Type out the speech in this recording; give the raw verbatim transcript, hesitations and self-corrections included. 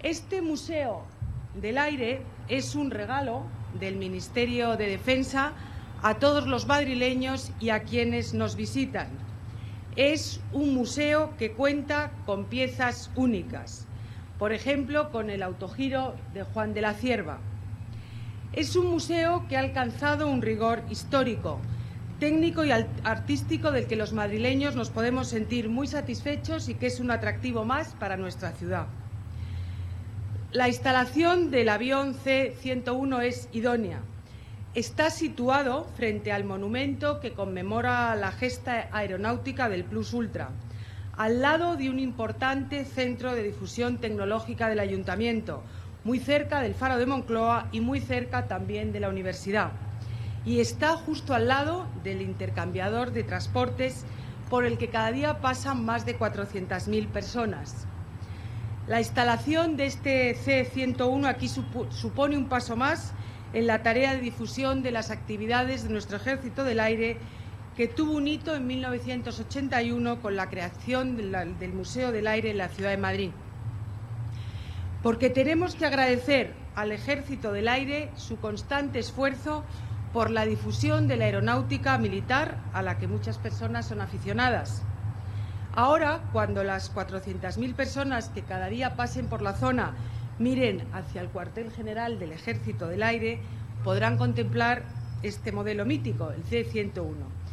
Este Museo del Aire es un regalo del Ministerio de Defensa a todos los madrileños y a quienes nos visitan. Es un museo que cuenta con piezas únicas, por ejemplo, con el autogiro de Juan de la Cierva. Es un museo que ha alcanzado un rigor histórico, técnico y artístico del que los madrileños nos podemos sentir muy satisfechos y que es un atractivo más para nuestra ciudad. La instalación del avión C ciento uno es idónea. Está situado frente al monumento que conmemora la gesta aeronáutica del Plus Ultra, al lado de un importante centro de difusión tecnológica del Ayuntamiento, muy cerca del Faro de Moncloa y muy cerca también de la Universidad. Y está justo al lado del intercambiador de transportes por el que cada día pasan más de cuatrocientas mil personas. La instalación de este C ciento uno aquí supone un paso más en la tarea de difusión de las actividades de nuestro Ejército del Aire, que tuvo un hito en mil novecientos ochenta y uno con la creación del Museo del Aire en la ciudad de Madrid. Porque tenemos que agradecer al Ejército del Aire su constante esfuerzo por la difusión de la aeronáutica militar, a la que muchas personas son aficionadas. Ahora, cuando las cuatrocientas mil personas que cada día pasen por la zona miren hacia el cuartel general del Ejército del Aire, podrán contemplar este modelo mítico, el C ciento uno.